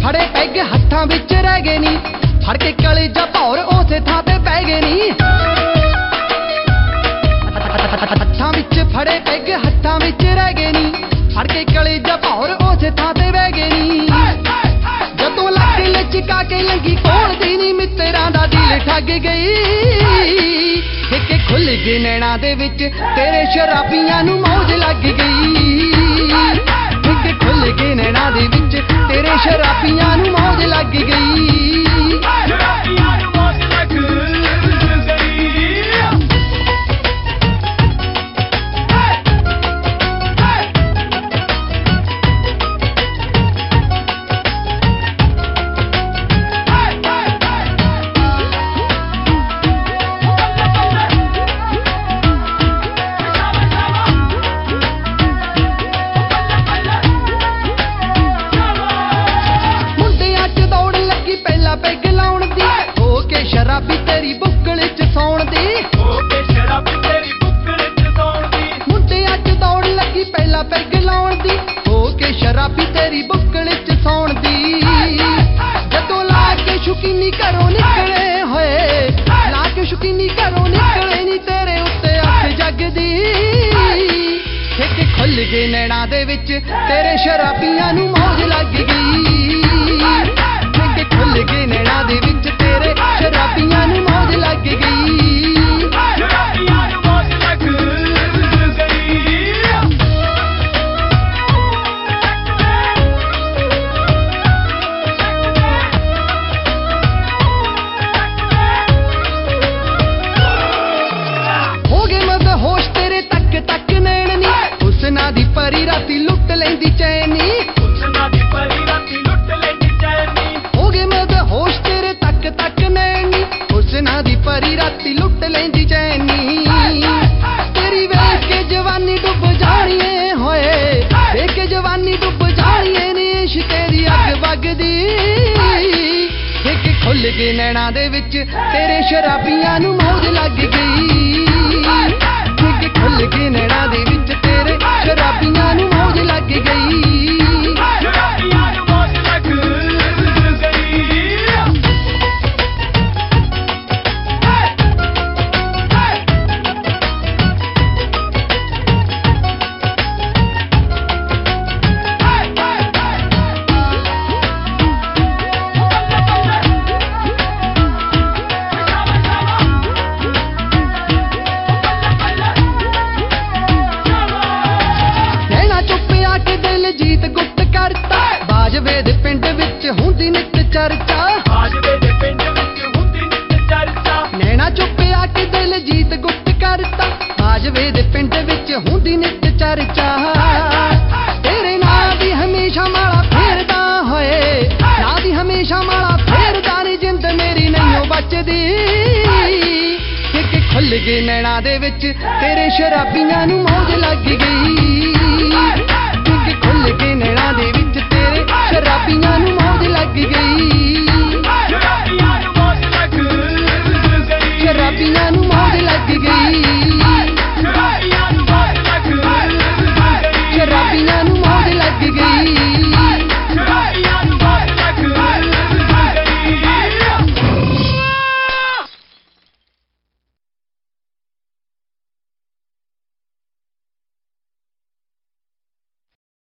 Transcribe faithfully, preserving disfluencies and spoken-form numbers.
फड़े peg हत्थां विच रह गए नी, फड़ के कलेजा भौर उसे थां ते पै गए नी। हत्थां विच फड़े पैग हत्थां विच रह गए नी, फड़ के कलेजा भौर उसे थां ते बह गए नी। जदों लक लचका के लंघी कोल दी नी, मित्तरां दा दिल ठग गई। हिके खुल गए नैना दे विच तेरे शराबियां नूं मौज लग गई। हिके खुल गए नैना दे विच तेरे शराबियां नूं मौज लग गई। शराबियां नूं मौज लग गई। शराबी तेरी बुक्कल च सौण दी, ओके शराबी तेरी बुक्कल च सौण दी। मुंडे अज दौड़ लगी पहला पैग लाउण दी, ओके शराबी तेरी बुक्कल च सौण दी। जदों ला के शौकीनी घरों निकले होए, ला के शौकीनी घरों निकले नी, तेरे उत्ते अख जगदी। हिक खुल गए नैना दे विच तेरे शराबियां नूं मौज लग गई। हिक खुल गए नैना दे विच तेरे शराबियां नूं मौज लग गई। शराबियां नूं मौज लग गई। हो गए मद होश तेरे तक तक नैन नी, हुस्ना दी परी राती लुट लैंदी चैन नी। हुस्ना दी परी राती लुट लैंदी चैन नी। हो गए मद होश तेरे तक तक नैन नी, हुस्ना दी परी राती लुट लैंदी चैन नी। तेरी वेख के जवानी डुब जाणीए होए, वेख के जवानी डुब जाणीए नी, इश्क तेरी अग वगदी। हिक खुल गए नैना दे विच तेरे शराबियां नूं मौज लग गई। हिक खुल गए नैना दे विच तेरे शराबियां नूं मौज लग गई। शराबियां नूं मौज लग गई। बाजवे दे पिंड विच हुंदी नित चर्चा, बाजवे दे पिंड विच हुंदी नित चर्चा। नैना चुप आके दिल जीत गुप्त करता, बाजवे दे पिंड विच हुंदी नित चर्चा। तेरे नां दी हमेशा माला फेरदा होए, नां दी हमेशा माला फेरदा नी, जिंद मेरी नहीं बचदी। हिक खुल गए नैना दे विच तेरे शराबियां नूं मौज लग गई। हिक खुल गए नैना दे विच तेरे शराबियां नूं मौज लग गई। शराबियां नूं मौज लग गई। शराबियां नूं मौज लग गई।